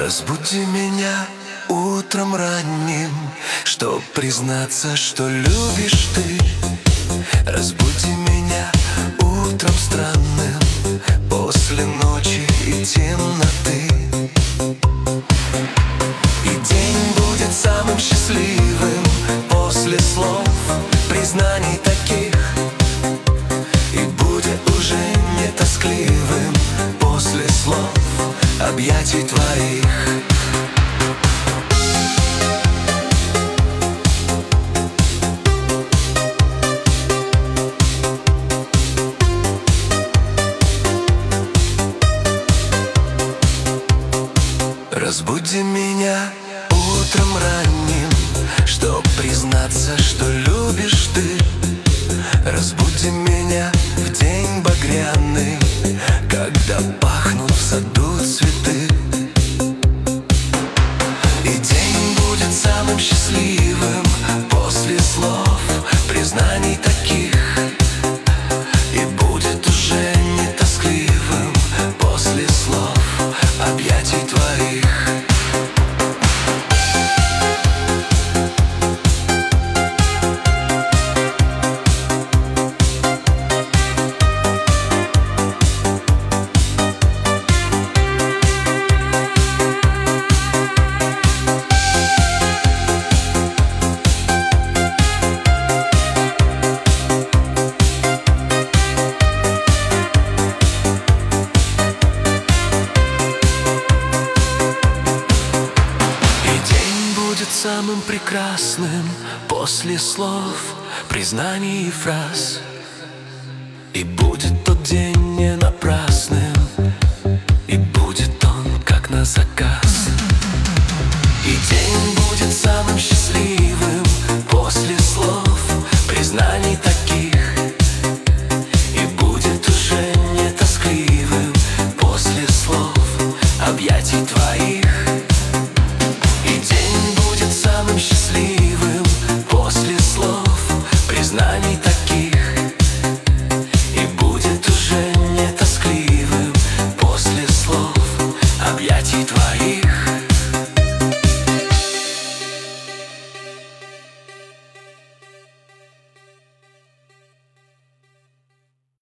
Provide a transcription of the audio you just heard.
Разбуди меня утром ранним, чтоб признаться, что любишь ты. Разбуди меня утром странным, после ночи и темноты. И день будет самым счастливым после слов, признаний таких. И будет уже не тоскливым после слов, объятий твоих. Разбуди меня утром ранним, чтоб признаться, что любишь ты. Разбуди меня в день багряный, когда пахнут в саду цветы. И день будет самым счастливым после слов, признаний таких. И будет уже не тоскливым после слов, объятий твоих. Самым прекрасным после слов, признаний и фраз. И будет тот день не напрасным, и будет он как на заказ.